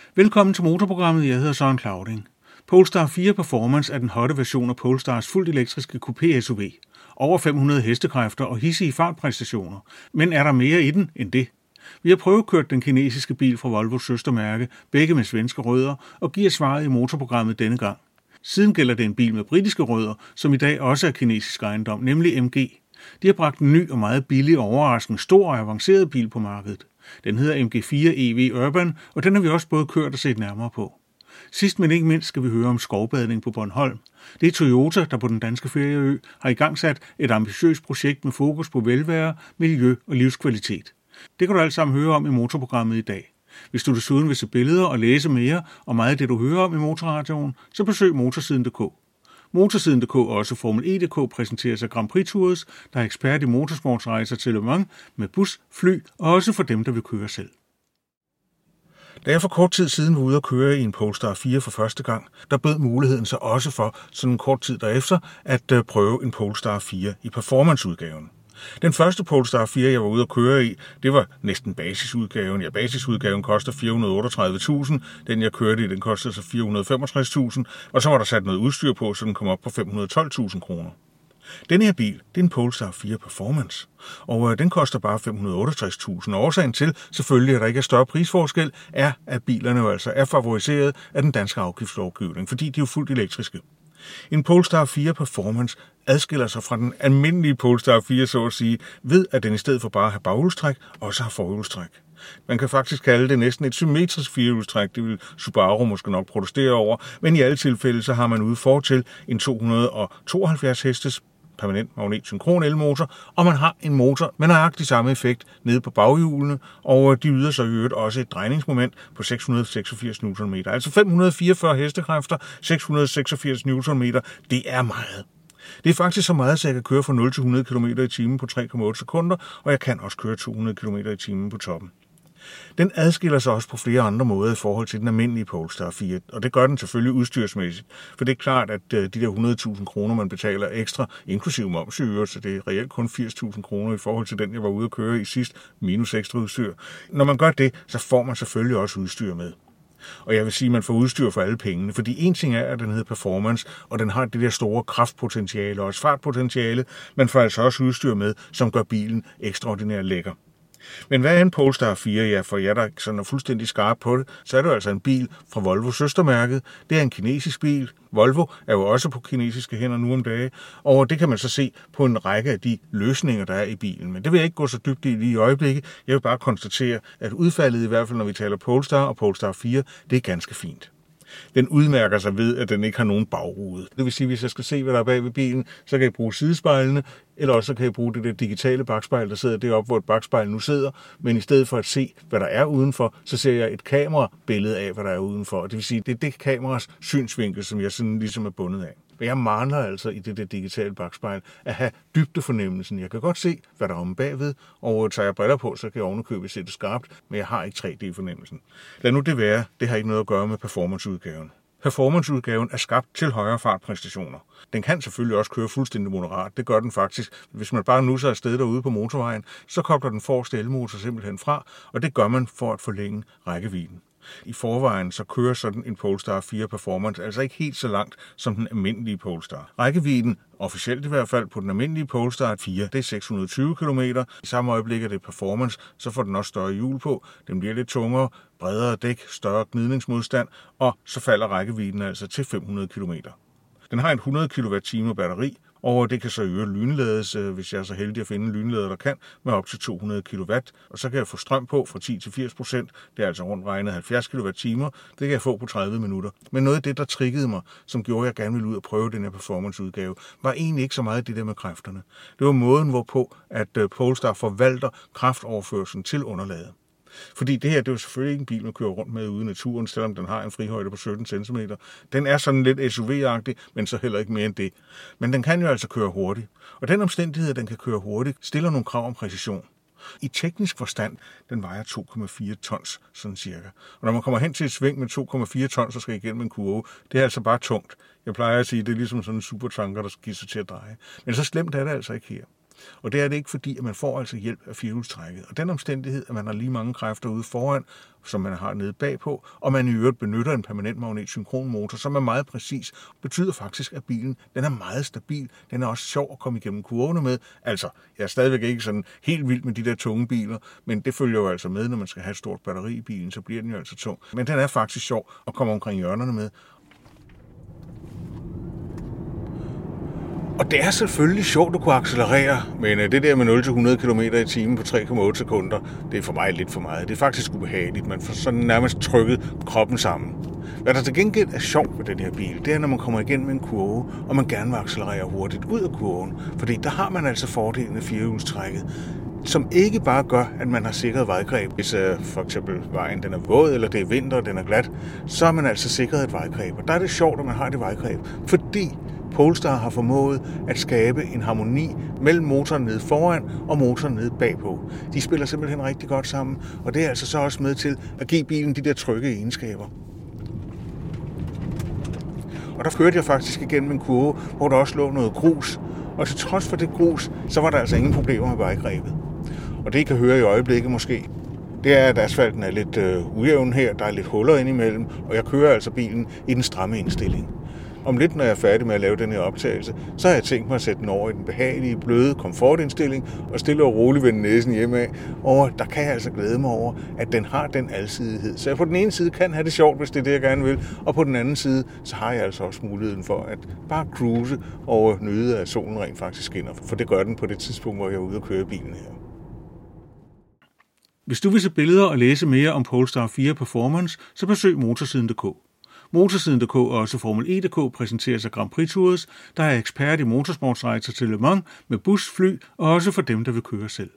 Velkommen til motorprogrammet. Jeg hedder Søren Clauding. Polestar 4 Performance er den hotte version af Polestars fuldt elektriske coupé-SUV. Over 500 hestekræfter og hidsige fartpræstationer. Men er der mere i den end det? Vi har prøvekørt den kinesiske bil fra Volvos søstermærke, begge med svenske rødder, og giver svaret i motorprogrammet denne gang. Siden gælder det en bil med britiske rødder, som i dag også er kinesisk ejendom, nemlig MG. De har bragt en ny og meget billig og overraskende stor og avanceret bil på markedet. Den hedder MG4 EV Urban, og den har vi også både kørt og set nærmere på. Sidst men ikke mindst skal vi høre om skovbadning på Bornholm. Det er Toyota, der på den danske ferieø har igangsat et ambitiøst projekt med fokus på velvære, miljø og livskvalitet. Det kan du alt sammen høre om i motorprogrammet i dag. Hvis du desuden vil se billeder og læse mere om meget af det, du hører om i Motorradioen, så besøg motorsiden.dk. Motorsiden.dk og også Formel E.dk præsenteres af Grand Prix Tours, der er ekspert i motorsportsrejser til Le Mans med bus, fly og også for dem, der vil køre selv. Da jeg for kort tid siden var ude at køre i en Polestar 4 for første gang, der bød muligheden så også for sådan en kort tid derefter at prøve en Polestar 4 i performanceudgaven. Den første Polestar 4, jeg var ude at køre i, det var næsten basisudgaven. Ja, basisudgaven koster 438.000. Den, jeg kørte i, den kostede så 465.000. Og så var der sat noget udstyr på, så den kom op på 512.000 kroner. Denne her bil, det er en Polestar 4 Performance, og den koster bare 568.000. Årsagen til, selvfølgelig, at der ikke er større prisforskel, er, at bilerne jo altså er favoriseret af den danske afgiftslovgivning, fordi de er jo fuldt elektriske. En Polestar 4 Performance adskiller sig fra den almindelige Polestar 4, så at sige, ved at den i stedet for bare at have baghjulstræk, også har forhjulstræk. Man kan faktisk kalde det næsten et symmetrisk firehjulstræk, det vil Subaru måske nok protestere over, men i alle tilfælde så har man ude fortil en 272 hestes permanent magnet-synkron elmotor, og man har en motor med nøjagtig samme effekt nede på baghjulene, og de yder så i øvrigt også et drejningsmoment på 686 Nm. Altså 544 hestekræfter, 686 Nm, det er meget. Det er faktisk så meget, at jeg kan køre fra 0 til 100 km i timen på 3,8 sekunder, og jeg kan også køre 200 km i timen på toppen. Den adskiller sig også på flere andre måder i forhold til den almindelige Polestar 4, og det gør den selvfølgelig udstyrsmæssigt. For det er klart, at de der 100.000 kroner, man betaler ekstra, inklusive moms, så det er reelt kun 80.000 kroner i forhold til den, jeg var ude at køre i sidst, minus ekstra udstyr. Når man gør det, så får man selvfølgelig også udstyr med. Og jeg vil sige, at man får udstyr for alle pengene, fordi en ting er, at den hedder Performance, og den har det der store kraftpotentiale og også fartpotentiale, man får altså også udstyr med, som gør bilen ekstraordinært lækker. Men hvad er en Polestar 4? Ja, for jer, der sådan er fuldstændig skarp på det, så er det altså en bil fra Volvos søstermærket. Det er en kinesisk bil. Volvo er jo også på kinesiske hænder nu om dage, og det kan man så se på en række af de løsninger, der er i bilen. Men det vil jeg ikke gå så dybt i lige i øjeblikket. Jeg vil bare konstatere, at udfaldet i hvert fald, når vi taler Polestar og Polestar 4, det er ganske fint. Den udmærker sig ved, at den ikke har nogen bagrude. Det vil sige, at hvis jeg skal se, hvad der er bag ved bilen, så kan jeg bruge sidespejlene, eller også kan jeg bruge det der digitale bakspejl, der sidder deroppe, hvor et bakspejl nu sidder. Men i stedet for at se, hvad der er udenfor, så ser jeg et kamerabillede af, hvad der er udenfor. Det vil sige, det er det kameras synsvinkel, som jeg sådan ligesom er bundet af. Men jeg mangler altså i det der digitale bakspejl at have dybdefornemmelsen. Jeg kan godt se, hvad der er om bagved, og tager jeg briller på, så kan jeg ovenikøbet se det skarpt, men jeg har ikke 3D-fornemmelsen. Lad nu det være, det har ikke noget at gøre med performanceudgaven. Performanceudgaven er skabt til højere fartpræstationer. Den kan selvfølgelig også køre fuldstændig moderat. Det gør den faktisk. Hvis man bare nusser afsted derude på motorvejen, så kobler den forreste elmotor simpelthen fra, og det gør man for at forlænge rækkevidden. I forvejen så kører sådan en Polestar 4 Performance altså ikke helt så langt som den almindelige Polestar. Rækkevidden, officielt i hvert fald på den almindelige Polestar 4, det er 620 km. I samme øjeblik er det Performance, så får den også større hjul på. Den bliver lidt tungere, bredere dæk, større gnidningsmodstand, og så falder rækkevidden altså til 500 km. Den har en 100 kWh batteri, og det kan så øvrigt lynlades, hvis jeg er så heldig at finde en lynlader, der kan, med op til 200 kW. Og så kan jeg få strøm på fra 10 til 80%. Det er altså rundt regnet 70 kWh. Det kan jeg få på 30 minutter. Men noget af det, der triggede mig, som gjorde, at jeg gerne ville ud og prøve den her performanceudgave, var egentlig ikke så meget det der med kræfterne. Det var måden, hvorpå at Polestar forvalter kraftoverførslen til underlaget. Fordi det her, det er jo selvfølgelig ikke en bil, man kører rundt med ude i naturen, selvom den har en frihøjde på 17 cm. Den er sådan lidt SUV-agtig, men så heller ikke mere end det. Men den kan jo altså køre hurtigt. Og den omstændighed, at den kan køre hurtigt, stiller nogle krav om præcision. I teknisk forstand, den vejer 2,4 tons, sådan cirka. Og når man kommer hen til et sving med 2,4 tons, så skal igennem en kurve, det er altså bare tungt. Jeg plejer at sige, det er ligesom sådan en supertanker, der skal give sig til at dreje. Men så slemt er det altså ikke her. Og det er det ikke, fordi at man får altså hjælp af firehjulstrækket. Og den omstændighed, at man har lige mange kræfter ude foran, som man har nede bagpå, og man i øvrigt benytter en permanent magnet-synkronmotor, som er meget præcis, betyder faktisk, at bilen den er meget stabil. Den er også sjov at komme igennem kurverne med. Altså, jeg er stadigvæk ikke sådan helt vild med de der tunge biler, men det følger jo altså med, når man skal have et stort batteri i bilen, så bliver den jo altså tung. Men den er faktisk sjov at komme omkring hjørnerne med. Og det er selvfølgelig sjovt at kunne accelerere, men det der med 0-100 km/t på 3,8 sekunder, det er for mig lidt for meget. Det er faktisk ubehageligt. Man får sådan nærmest trykket kroppen sammen. Hvad der til gengæld er sjovt ved den her bil, det er, når man kommer igen med en kurve, og man gerne vil accelerere hurtigt ud af kurven. Fordi der har man altså fordelen af firehjulstrækket, som ikke bare gør, at man har sikret vejgreb. Hvis for eksempel vejen den er våd, eller det er vinter, og den er glat, så har man altså sikret et vejgreb. Og der er det sjovt, at man har det vejgreb, fordi Polestar har formået at skabe en harmoni mellem motoren nede foran og motoren nede bagpå. De spiller simpelthen rigtig godt sammen, og det er altså så også med til at give bilen de der trygge egenskaber. Og der kørte jeg faktisk igennem en kurve, hvor der også lå noget grus, og til trods for det grus, så var der altså ingen problemer med vejgrebet. Og det I kan høre i øjeblikket måske, det er, at asfalten er lidt ujævn her, der er lidt huller indimellem, og jeg kører altså bilen i den stramme indstilling. Om lidt, når jeg er færdig med at lave den her optagelse, så har jeg tænkt mig at sætte den over i den behagelige, bløde komfortindstilling og stille og roligt vende næsen hjemad. Og der kan jeg altså glæde mig over, at den har den alsidighed. Så jeg på den ene side kan have det sjovt, hvis det er det, jeg gerne vil, og på den anden side, så har jeg altså også muligheden for at bare cruise og nyde, at solen rent faktisk skinner. For det gør den på det tidspunkt, hvor jeg er ude og køre bilen her. Hvis du vil se billeder og læse mere om Polestar 4 Performance, så besøg motorsiden.dk. Motorsiden.dk og også Formel E.dk præsenteres af Grand Prix Tours, der er ekspert i motorsportsrejser til Le Mans med bus, fly og også for dem, der vil køre selv.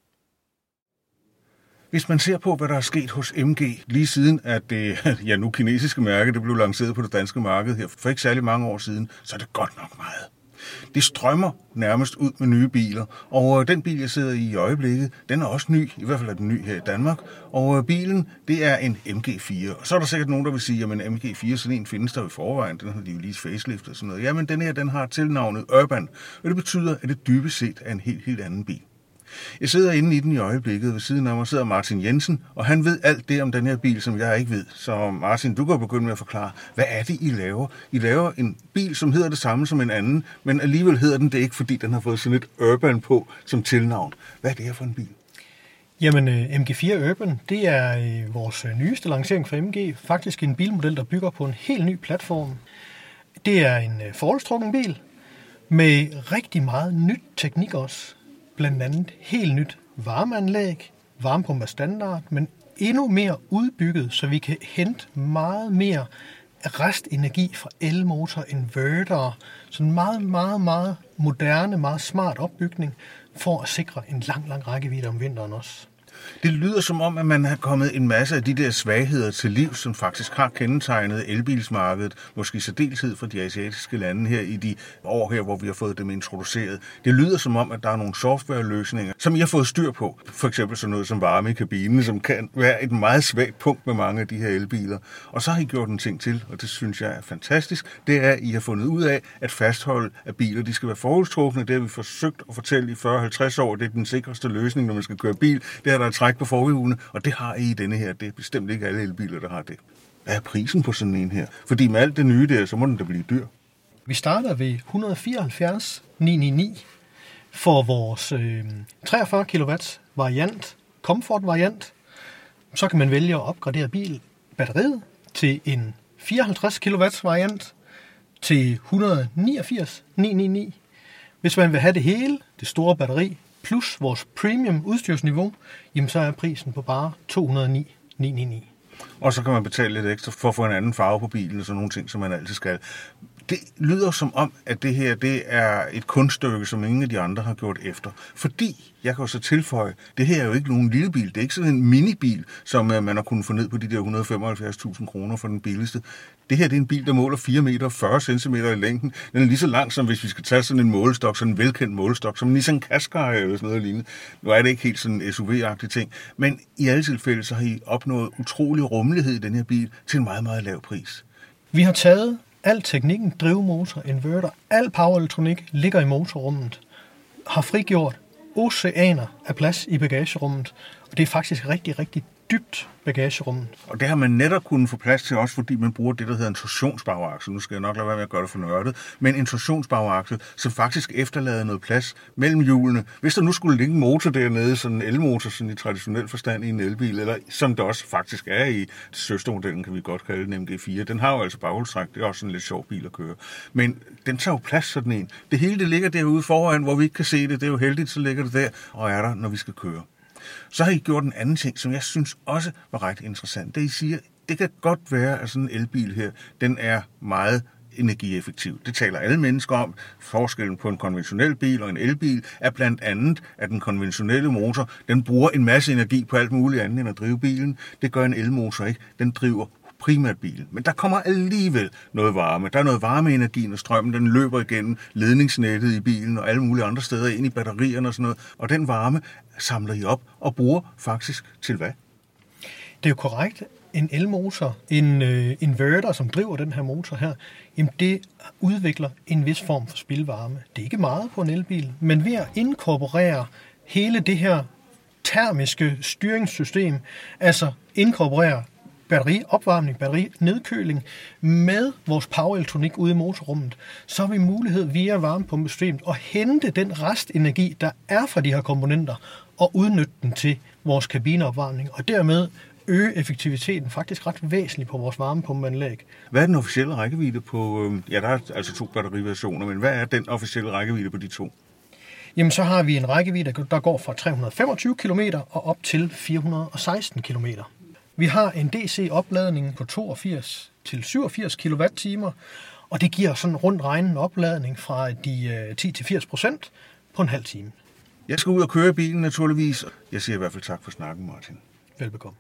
Hvis man ser på, hvad der er sket hos MG, lige siden at det nu kinesiske mærke det blev lanceret på det danske marked her for ikke særlig mange år siden, så er det godt nok meget. Det strømmer nærmest ud med nye biler, og den bil, jeg sidder i øjeblikket, den er også ny, i hvert fald er den ny her i Danmark, og bilen, det er en MG4. Og så er der sikkert nogen, der vil sige, at MG4, sådan en findes der i forvejen, den har de jo lige faceliftet og sådan noget. Jamen, den her, den har tilnavnet Urban, og det betyder, at det dybest set er en helt anden bil. Jeg sidder inde i den i øjeblikket, ved siden af mig sidder Martin Jensen, og han ved alt det om den her bil, som jeg ikke ved. Så Martin, du kan begynde med at forklare, hvad er det, I laver? I laver en bil, som hedder det samme som en anden, men alligevel hedder den det ikke, fordi den har fået sådan et Urban på som tilnavn. Hvad er det her for en bil? Jamen, MG4 Urban, det er vores nyeste lancering fra MG. Faktisk en bilmodel, der bygger på en helt ny platform. Det er en forholdstrukken bil med rigtig meget nyt teknik også. Blandt andet helt nyt varmeanlæg, varmepumpe standard, men endnu mere udbygget, så vi kan hente meget mere restenergi fra elmotor, inverter, sådan meget moderne, meget smart opbygning for at sikre en lang rækkevidde om vinteren også. Det lyder som om, at man har kommet en masse af de der svagheder til liv, som faktisk har kendetegnet elbilsmarkedet, måske i særdeleshed fra de asiatiske lande her i de år her, hvor vi har fået dem introduceret. Det lyder som om, at der er nogle softwareløsninger, som I har fået styr på. For eksempel sådan noget som varme i kabinen, som kan være et meget svagt punkt med mange af de her elbiler. Og så har I gjort en ting til, og det synes jeg er fantastisk. Det er, at I har fundet ud af at fastholde, at biler de skal være forholdstrukne. Det har vi forsøgt at fortælle i 40-50 år. Det er den sikreste løsning, når man skal køre bil. Det er der træk på forhjulene, og det har I i denne her. Det er bestemt ikke alle elbiler, der har det. Hvad er prisen på sådan en her? Fordi med alt det nye der, så må den da blive dyr. Vi starter ved 174.999 for vores 43 kW variant, comfort variant. Så kan man vælge at opgradere batteriet til en 54 kW variant til 189.999. Hvis man vil have det hele, det store batteri, plus vores premium udstyrsniveau, jamen så er prisen på bare 209.999. Og så kan man betale lidt ekstra for at få en anden farve på bilen og sådan nogle ting, som man altid skal. Det lyder som om, at det her det er et kunststykke, som ingen af de andre har gjort efter. Fordi, jeg kan jo så tilføje, det her er jo ikke nogen lille bil. Det er ikke sådan en minibil, som man har kunnet få ned på de der 175.000 kroner for den billigste. Det her det er en bil, der måler 4 meter 40 cm i længden. Den er lige så lang som hvis vi skal tage sådan en målestok, sådan en velkendt målestok, som en Nissan Qashqai eller sådan noget lignende. Nu er det ikke helt sådan en SUV-agtig ting, men i alle tilfælde så har I opnået utrolig rummelighed i den her bil til en meget lav pris. Vi har taget al teknikken, drivmotor, inverter, al powerelektronik ligger i motorrummet. har frigjort oceaner af plads i bagagerummet, og det er faktisk rigtig, rigtig dybt bagagerummet. Og det har man netop kunnet få plads til også, fordi man bruger det, der hedder en torsionsbagaksel. Nu skal jeg nok lade være med at gøre det for nørdet, men en torsionsbagaksel, som faktisk efterlader noget plads mellem hjulene. Hvis der nu skulle ligge en motor dernede, sådan en elmotor, sådan i traditionel forstand i en elbil, eller som det også faktisk er i søstermodellen, kan vi godt kalde den MG4, den har jo altså baghjulstræk, det er også en lidt sjov bil at køre. Men den tager jo plads, sådan en. Det hele det ligger derude foran, hvor vi ikke kan se det. Det er jo heldigt, så ligger det der, og er der, når vi skal køre. Så har I gjort en anden ting, som jeg synes også var ret interessant. Det I siger, det kan godt være, at sådan en elbil her, den er meget energieffektiv. Det taler alle mennesker om. Forskellen på en konventionel bil og en elbil er blandt andet, at den konventionelle motor, den bruger en masse energi på alt muligt andet end at drive bilen. Det gør en elmotor ikke. Den driver primært bilen. Men der kommer alligevel noget varme. Der er noget varmeenergi, når strømmen den løber igennem ledningsnettet i bilen og alle mulige andre steder ind i batterierne og sådan noget. Og den varme samler I op og bruger faktisk til hvad? Det er jo korrekt. En elmotor, en inverter, som driver den her motor her, jamen det udvikler en vis form for spildvarme. Det er ikke meget på en elbil, men ved at inkorporere hele det her termiske styringssystem, altså inkorporere batteriopvarmning, batterinedkøling med vores powerelektronik ude i motorrummet, så har vi mulighed via varmepumpesystemet at hente den restenergi, der er fra de her komponenter, og udnytte den til vores kabineopvarmning, og dermed øge effektiviteten faktisk ret væsentligt på vores varmepumpeanlæg. Hvad er den officielle rækkevidde på, der er altså 2 batteriversioner, men hvad er den officielle rækkevidde på de 2? Jamen så har vi en rækkevidde, der går fra 325 km og op til 416 km. Vi har en DC-opladning på 82 til 87 kWh, og det giver sådan rundt regnet opladning fra de 10-80% på en halv time. Jeg skal ud og køre bilen naturligvis. Jeg siger i hvert fald tak for snakken, Martin. Velbekomme.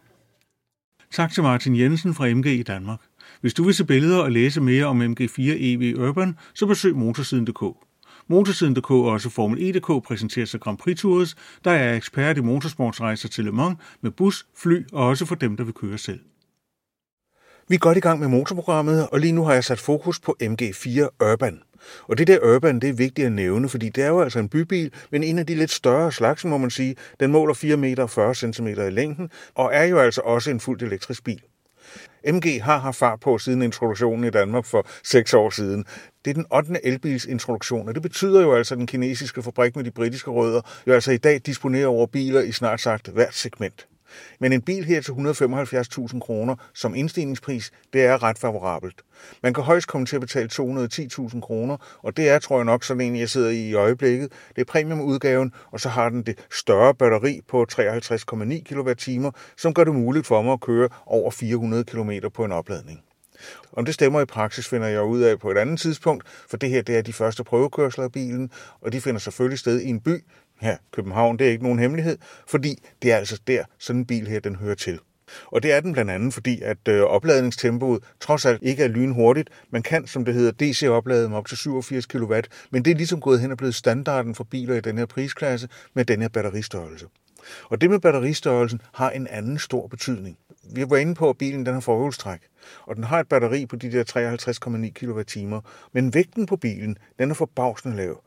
Tak til Martin Jensen fra MG i Danmark. Hvis du vil se billeder og læse mere om MG4 EV Urban, så besøg motorsiden.dk. Motorsiden.dk og også Formel E.dk præsenterer sig Grand Prix Tours, der er ekspert i motorsportsrejser til Le Mans med bus, fly og også for dem, der vil køre selv. Vi er godt i gang med motorprogrammet, og lige nu har jeg sat fokus på MG4 Urban. Og det der Urban, det er vigtigt at nævne, fordi det er jo altså en bybil, men en af de lidt større slags, må man sige. Den måler 4 meter og 40 cm i længden, og er jo altså også en fuldt elektrisk bil. MG har haft fart på siden introduktionen i Danmark for 6 år siden. Det er den 8. elbilsintroduktion, og det betyder jo altså, at den kinesiske fabrik med de britiske rødder jo altså i dag disponerer over biler i snart sagt hvert segment. Men en bil her til 175.000 kroner som indstigningspris, det er ret favorabelt. Man kan højst komme til at betale 210.000 kroner, og det er, tror jeg nok, sådan en, jeg sidder i øjeblikket. Det er premiumudgaven, og så har den det større batteri på 53,9 kWh, som gør det muligt for mig at køre over 400 km på en opladning. Om det stemmer i praksis, finder jeg ud af på et andet tidspunkt, for det her det er de første prøvekørsler af bilen, og de finder selvfølgelig sted i en by. Her, København, det er ikke nogen hemmelighed, fordi det er altså der, sådan en bil her, den hører til. Og det er den blandt andet, fordi at opladningstempoet trods alt ikke er lynhurtigt. Man kan, som det hedder, DC-oplade med op til 87 kW, men det er ligesom gået hen og blevet standarden for biler i den her prisklasse med den her batteristørrelse. Og det med batteristørrelsen har en anden stor betydning. Vi var inde på, at bilen den har forhjulstræk, og den har et batteri på de der 53,9 kWh, men vægten på bilen, den er forbavsende lav.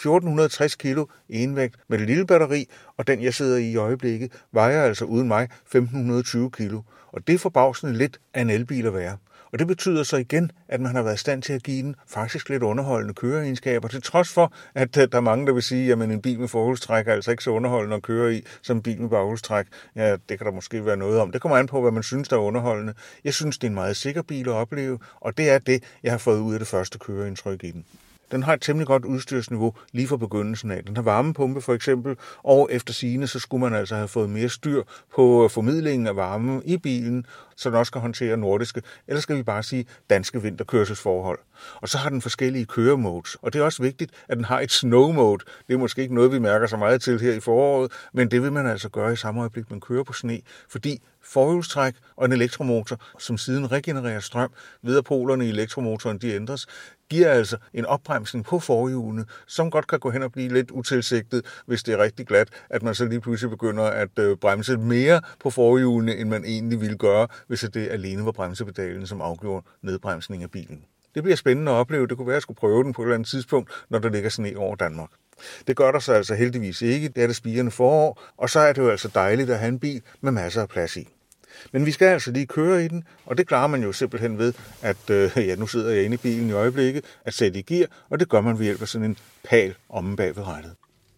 1460 kilo i envægt med det lille batteri, og den jeg sidder i øjeblikket, vejer altså uden mig 1520 kilo. Og det er forbavsende lidt af en elbil at være. Og det betyder så igen, at man har været i stand til at give den faktisk lidt underholdende køreegenskaber, til trods for, at der er mange, der vil sige, at en bil med forhjulstræk er altså ikke så underholdende at køre i, som en bil med baghjulstræk. Ja, det kan der måske være noget om. Det kommer an på, hvad man synes, der er underholdende. Jeg synes, det er en meget sikker bil at opleve, og det er det, jeg har fået ud af det første køreindtryk i den. Den har et temmelig godt udstyrsniveau lige fra begyndelsen af. Den har varmepumpe for eksempel, og efter sigende, så skulle man altså have fået mere styr på formidlingen af varme i bilen, så den også kan håndtere nordiske, eller skal vi bare sige danske vinterkørselsforhold. Og så har den forskellige køremodes, og det er også vigtigt, at den har et snow mode. Det er måske ikke noget, vi mærker så meget til her i foråret, men det vil man altså gøre i samme øjeblik, man kører på sne, fordi forhjulstræk og en elektromotor, som siden regenererer strøm ved at polerne i elektromotoren de ændres, giver altså en opbremsning på forhjulene, som godt kan gå hen og blive lidt utilsigtet, hvis det er rigtig glat, at man så lige pludselig begynder at bremse mere på forhjulene, end man egentlig ville gøre, hvis det alene var bremsepedalen, som afgjorde nedbremsning af bilen. Det bliver spændende at opleve. Det kunne være, at jeg skulle prøve den på et eller andet tidspunkt, når der ligger sne over Danmark. Det gør der så altså heldigvis ikke. Det er det spirende forår, og så er det jo altså dejligt at have en bil med masser af plads i. Men vi skal altså lige køre i den, og det klarer man jo simpelthen ved, at nu sidder jeg inde i bilen i øjeblikket, at sætte i gear, og det gør man ved hjælp af sådan en pal omme bag ved rattet.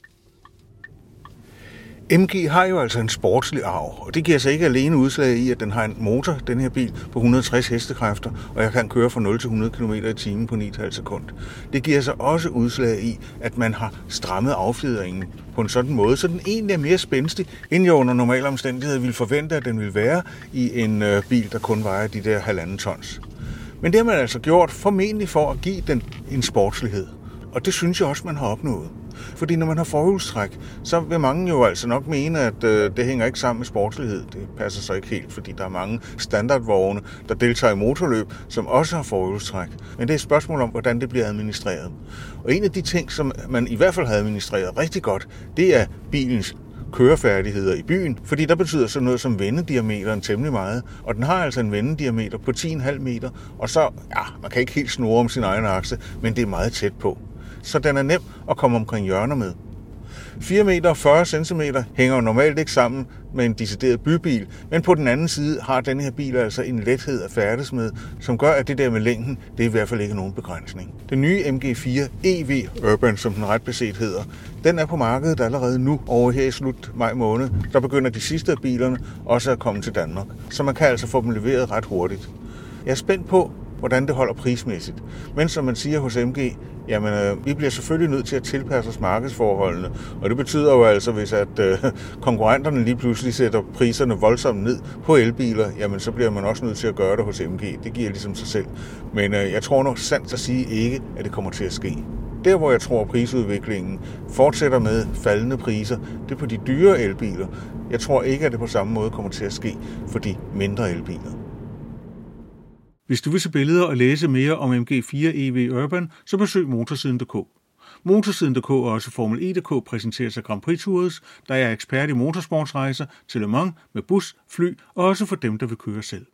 MG har jo altså en sportslig arv, og det giver sig ikke alene udslag i, at den har en motor, den her bil, på 160 hestekræfter, og jeg kan køre fra 0 til 100 km i timen på 9,5 sekund. Det giver sig også udslag i, at man har strammet affjedringen på en sådan måde, så den egentlig er mere spændstig, end jeg under normale omstændigheder ville forvente, at den ville være i en bil, der kun vejer de der 1,5 tons. Men det har man altså gjort formentlig for at give den en sportslighed, og det synes jeg også, man har opnået. Fordi når man har forhjulstræk, så vil mange jo altså nok mene, at det hænger ikke sammen med sportslighed. Det passer så ikke helt, fordi der er mange standardvogne, der deltager i motorløb, som også har forhjulstræk. Men det er et spørgsmål om, hvordan det bliver administreret. Og en af de ting, som man i hvert fald har administreret rigtig godt, det er bilens kørefærdigheder i byen, fordi der betyder sådan noget som vendediameteren temmelig meget, og den har altså en vendediameter på 10,5 meter, og så, man kan ikke helt snurre om sin egen akse, men det er meget tæt på. Så den er nem at komme omkring hjørner med. 4 meter og 40 cm hænger jo normalt ikke sammen med en decideret bybil, men på den anden side har denne her bil altså en lethed at færdes med, som gør, at det der med længden, det er i hvert fald ikke nogen begrænsning. Den nye MG4 EV Urban, som den ret beset hedder, den er på markedet allerede nu, og her i slut maj måned, der begynder de sidste af bilerne også at komme til Danmark, så man kan altså få dem leveret ret hurtigt. Jeg er spændt på, hvordan det holder prismæssigt. Men som man siger hos MG, vi bliver selvfølgelig nødt til at tilpasse os markedsforholdene, og det betyder jo altså, hvis konkurrenterne lige pludselig sætter priserne voldsomt ned på elbiler, så bliver man også nødt til at gøre det hos MG. Det giver ligesom sig selv. Men jeg tror nok sandt at sige ikke, at det kommer til at ske. Der, hvor jeg tror, prisudviklingen fortsætter med faldende priser, det er på de dyre elbiler. Jeg tror ikke, at det på samme måde kommer til at ske for de mindre elbiler. Hvis du vil se billeder og læse mere om MG4 EV Urban, så besøg motorsiden.dk. Motorsiden.dk og også Formel E.dk præsenteres af Grand Prix Tours, der er ekspert i motorsportsrejser til Le Mans med bus, fly og også for dem, der vil køre selv.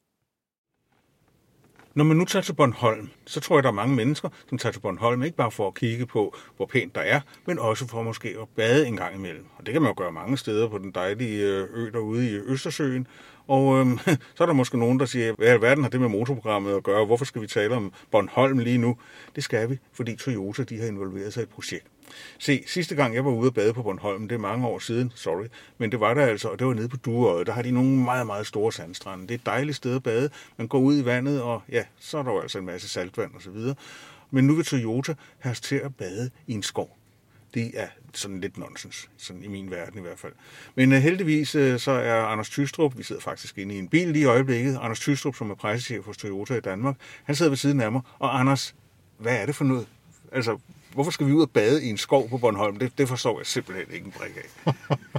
Når man nu tager til Bornholm, så tror jeg, der er mange mennesker, som tager til Bornholm ikke bare for at kigge på, hvor pænt der er, men også for måske at bade en gang imellem. Og det kan man jo gøre mange steder på den dejlige ø derude i Østersøen. Og så er der måske nogen, der siger, hvad i alverden har det med motorprogrammet at gøre? Hvorfor skal vi tale om Bornholm lige nu? Det skal vi, fordi Toyota de har involveret sig i et projekt. Se, sidste gang jeg var ude at bade på Bornholm, det er mange år siden, men det var der altså, og det var nede på Dueodde. Der har de nogle meget, meget store sandstrande. Det er et dejligt sted at bade. Man går ud i vandet, og så er der jo altså en masse saltvand og så videre. Men nu vil Toyota have os til at bade i en skov. Det er sådan lidt nonsens, sådan i min verden i hvert fald. Men heldigvis så er Anders Tystrup, vi sidder faktisk inde i en bil lige i øjeblikket, Anders Tystrup, som er pressechef hos Toyota i Danmark, han sidder ved siden af mig. Og Anders, hvad er det for noget? Altså, hvorfor skal vi ud og bade i en skov på Bornholm? Det forstår jeg simpelthen ikke en brik af.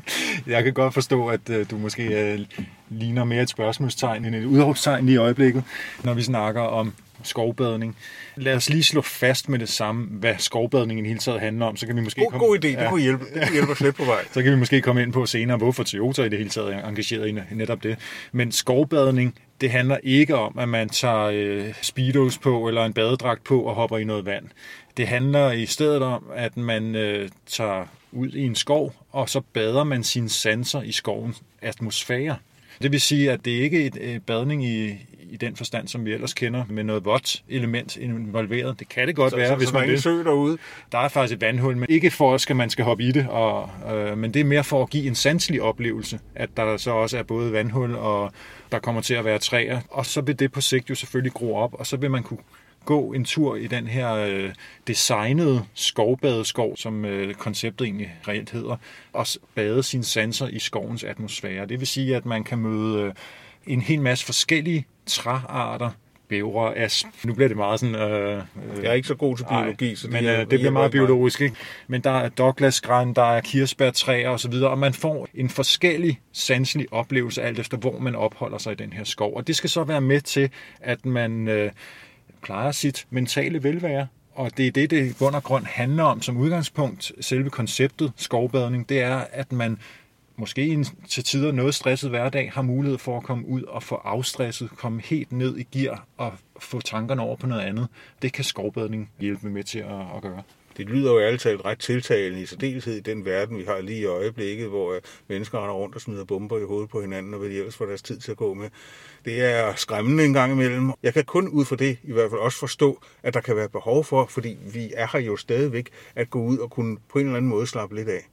Jeg kan godt forstå, at du måske ligner mere et spørgsmålstegn end et udråbstegn lige i øjeblikket, når vi snakker om skovbadning. Lad os lige slå fast med det samme, hvad skovbadningen i hele taget handler om. Så kan vi måske god idé, det kunne hjælpe os lidt på vej. Så kan vi måske komme ind på senere, hvorfor Toyota i det hele taget er engageret i netop det. Men skovbadning, det handler ikke om, at man tager speedos på eller en badedragt på og hopper i noget vand. Det handler i stedet om, at man tager ud i en skov, og så bader man sine sanser i skovens atmosfære. Det vil sige, at det ikke er et badning i den forstand, som vi ellers kender, med noget vådt element involveret. Det kan det godt være, hvis man vil. Sø derude. Der er faktisk et vandhul, men ikke for, at man skal hoppe i det, men det er mere for at give en sanselig oplevelse, at der så også er både vandhul, og der kommer til at være træer, og så vil det på sigt jo selvfølgelig gro op, og så vil man kunne gå en tur i den her designede skovbadeskov, som konceptet egentlig reelt hedder, og bade sine sanser i skovens atmosfære. Det vil sige, at man kan møde en hel masse forskellige træarter, bævre, asp. Nu bliver det meget sådan... jeg er ikke så god til biologi, så det bliver meget biologisk, ikke? Men der er Douglasgran, der er kirsebærtræer osv., og man får en forskellig sanselig oplevelse, alt efter hvor man opholder sig i den her skov. Og det skal så være med til, at man plejer sit mentale velvære, og det er det i bund og grund handler om som udgangspunkt. Selve konceptet skovbadning, det er, at man måske til tider noget stresset hverdag, har mulighed for at komme ud og få afstresset, komme helt ned i gear og få tankerne over på noget andet. Det kan skovbadning hjælpe med til at gøre. Det lyder jo ærligt talt ret tiltalende i særdeleshed i den verden, vi har lige i øjeblikket, hvor mennesker render rundt og smider bomber i hovedet på hinanden, og hvad de ellers får deres tid til at gå med. Det er skræmmende en gang imellem. Jeg kan kun ud fra det i hvert fald også forstå, at der kan være behov for, fordi vi er her jo stadigvæk, at gå ud og kunne på en eller anden måde slappe lidt af.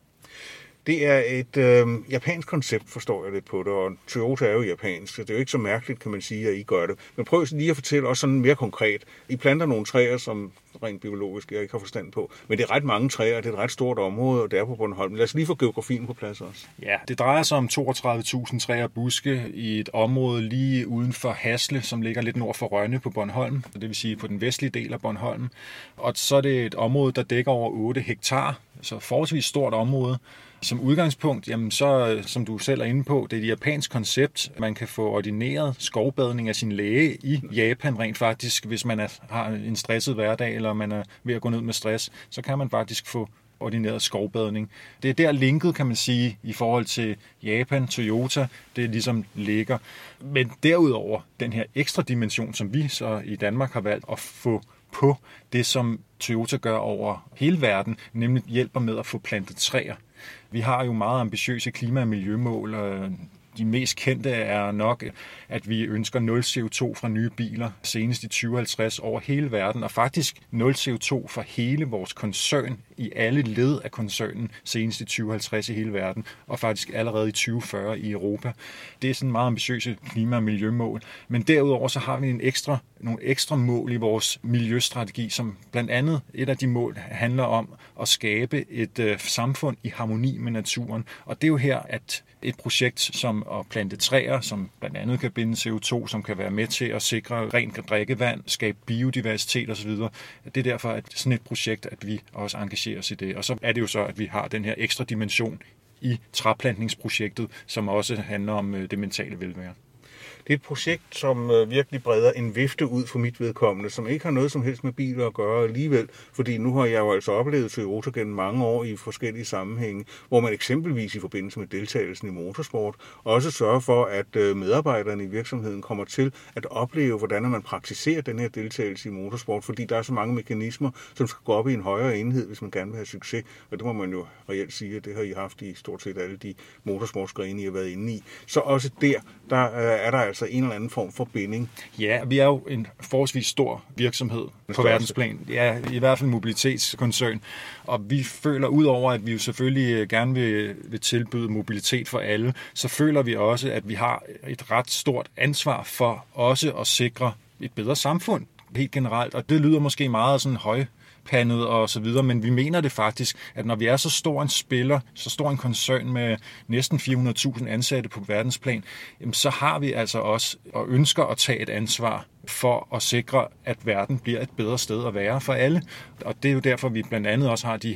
Det er et japansk koncept, forstår jeg lidt på det, og Toyota er jo japansk, så det er jo ikke så mærkeligt, kan man sige, at I gør det. Men prøv lige at fortælle også sådan mere konkret. I planter nogle træer, som rent biologisk jeg ikke har forstand på, men det er ret mange træer, det er et ret stort område, og det er på Bornholm. Lad os lige få geografien på plads også. Ja, det drejer sig om 32.000 træer og buske i et område lige uden for Hasle, som ligger lidt nord for Rønne på Bornholm, det vil sige på den vestlige del af Bornholm. Og så er det et område, der dækker over 8 hektar, så forholdsvis stort område. Som udgangspunkt, jamen så, som du selv er inde på, det er et japansk koncept. Man kan få ordineret skovbadning af sin læge i Japan rent faktisk, hvis man har en stresset hverdag, eller man er ved at gå ned med stress, så kan man faktisk få ordineret skovbadning. Det er der linket, kan man sige, i forhold til Japan, Toyota, det ligesom ligger. Men derudover, den her ekstra dimension, som vi så i Danmark har valgt at få på det, som Toyota gør over hele verden, nemlig hjælper med at få plantet træer. Vi har jo meget ambitiøse klima- og miljømål, og de mest kendte er nok, at vi ønsker 0 CO2 fra nye biler senest i 2050 over hele verden, og faktisk 0 CO2 fra hele vores koncern i alle led af koncernen senest i 2050 i hele verden, og faktisk allerede i 2040 i Europa. Det er sådan meget ambitiøse klima- og miljømål. Men derudover så har vi nogle ekstra mål i vores miljøstrategi, som blandt andet et af de mål handler om at skabe et samfund i harmoni med naturen. Og det er jo her, at et projekt som at plante træer, som blandt andet kan binde CO2, som kan være med til at sikre rent drikkevand, skabe biodiversitet osv. Det er derfor, at sådan et projekt, at vi også engagerer os i det. Og så er det jo så, at vi har den her ekstra dimension i træplantningsprojektet, som også handler om det mentale velvære. Det er et projekt, som virkelig breder en vifte ud for mit vedkommende, som ikke har noget som helst med biler at gøre alligevel, fordi nu har jeg jo altså oplevet Toyota gennem mange år i forskellige sammenhænge, hvor man eksempelvis i forbindelse med deltagelsen i motorsport også sørger for, at medarbejderne i virksomheden kommer til at opleve, hvordan man praktiserer den her deltagelse i motorsport, fordi der er så mange mekanismer, som skal gå op i en højere enhed, hvis man gerne vil have succes, og det må man jo reelt sige, at det har I haft i stort set alle de motorsportsgrene, I har været inde i. Så også der er der altså en eller anden form for binding. Ja, vi er jo en forholdsvis stor virksomhed på verdensplan. Ja, i hvert fald mobilitetskoncern. Og vi føler, udover at vi jo selvfølgelig gerne vil tilbyde mobilitet for alle, så føler vi også, at vi har et ret stort ansvar for også at sikre et bedre samfund helt generelt. Og det lyder måske meget sådan højpandet og så videre, men vi mener det faktisk, at når vi er så stor en spiller, så stor en koncern med næsten 400.000 ansatte på verdensplan, så har vi altså også og ønsker at tage et ansvar for at sikre, at verden bliver et bedre sted at være for alle. Og det er jo derfor, vi blandt andet også har de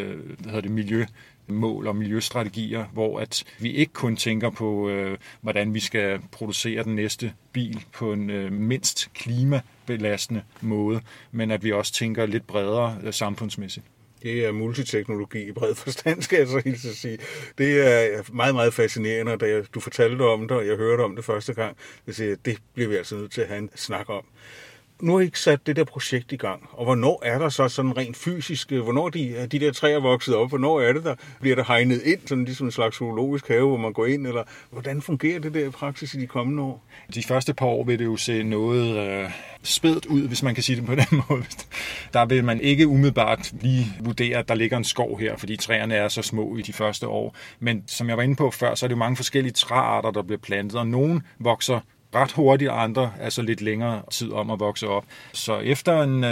her miljømål og miljøstrategier, hvor at vi ikke kun tænker på, hvordan vi skal producere den næste bil på en mindst klimabelastende måde, men at vi også tænker lidt bredere samfundsmæssigt. Det er multiteknologi i bred forstand, skal jeg så hilse at sige. Det er meget, meget fascinerende, da du fortalte om det, og jeg hørte om det første gang. Det bliver vi altså nødt til at have en snak om. Nu har I ikke sat det der projekt i gang, og hvornår er der så sådan rent fysisk, hvornår de der træer vokset op, hvornår er det der, bliver der hegnet ind, sådan ligesom en slags zoologisk have, hvor man går ind, eller hvordan fungerer det der i praksis i de kommende år? De første par år vil det jo se noget spædt ud, hvis man kan sige det på den måde. Der vil man ikke umiddelbart lige vurdere, at der ligger en skov her, fordi træerne er så små i de første år. Men som jeg var inde på før, så er det jo mange forskellige træarter, der bliver plantet, og nogle vokser ret hurtigt, og andre altså lidt længere tid om at vokse op. Så efter en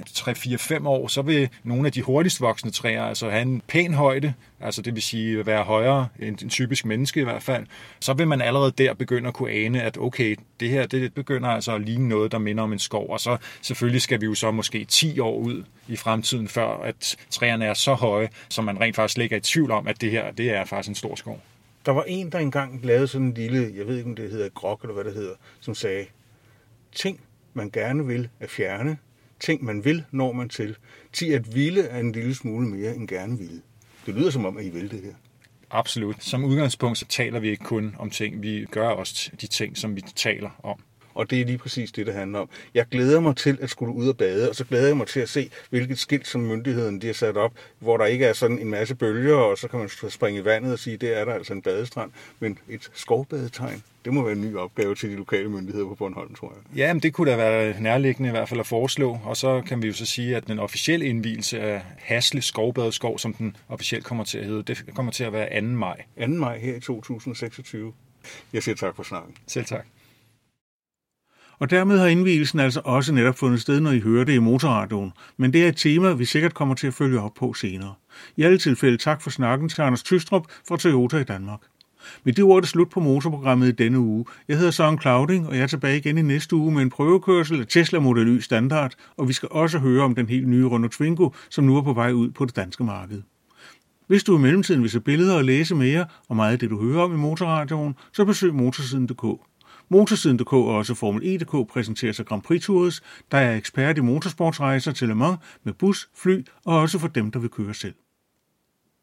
3-4-5 år, så vil nogle af de hurtigst voksende træer altså have en pæn højde, altså det vil sige være højere end en typisk menneske i hvert fald. Så vil man allerede der begynde at kunne ane, at okay, det her det begynder altså at ligne noget, der minder om en skov. Og så selvfølgelig skal vi jo så måske 10 år ud i fremtiden, før at træerne er så høje, så man rent faktisk ikke er i tvivl om, at det her det er faktisk en stor skov. Der var en, der engang lavede sådan en lille, jeg ved ikke, om det hedder grok eller hvad det hedder, som sagde, ting man gerne vil at fjerne, ting man vil når man til, til at ville er en lille smule mere end gerne ville. Det lyder som om, at I vil det her. Absolut. Som udgangspunkt så taler vi ikke kun om ting, vi gør også de ting, som vi taler om. Og det er lige præcis det handler om. Jeg glæder mig til at skulle ud og bade, og så glæder jeg mig til at se, hvilket skilt som myndigheden de har sat op, hvor der ikke er sådan en masse bølger, og så kan man springe i vandet og sige, det er der altså en badestrand, men et skovbadetegn. Det må være en ny opgave til de lokale myndigheder på Bornholm, tror jeg. Ja, men det kunne da være nærliggende i hvert fald at foreslå. Og så kan vi jo så sige, at den officielle indvielse af Hasle Skovbadeskov, som den officielt kommer til at hedde, det kommer til at være 2. maj. 2. maj her i 2026. Jeg siger tak for snakken. Selv tak. Og dermed har indvielsen altså også netop fundet sted, når I hører det i Motorradioen. Men det er et tema, vi sikkert kommer til at følge op på senere. I alle tilfælde tak for snakken til Anders Tystrup fra Toyota i Danmark. Med de ord er det slut på motorprogrammet i denne uge. Jeg hedder Søren Clauding, og jeg er tilbage igen i næste uge med en prøvekørsel af Tesla Model Y Standard, og vi skal også høre om den helt nye Renault Twingo, som nu er på vej ud på det danske marked. Hvis du i mellemtiden vil se billeder og læse mere om meget af det, du hører om i Motorradioen, så besøg motorsiden.dk. Motorsiden.dk og også Formel E.dk præsenterer sig Grand Prix Tours, der er ekspert i motorsportsrejser til Le Mans med bus, fly og også for dem, der vil køre selv.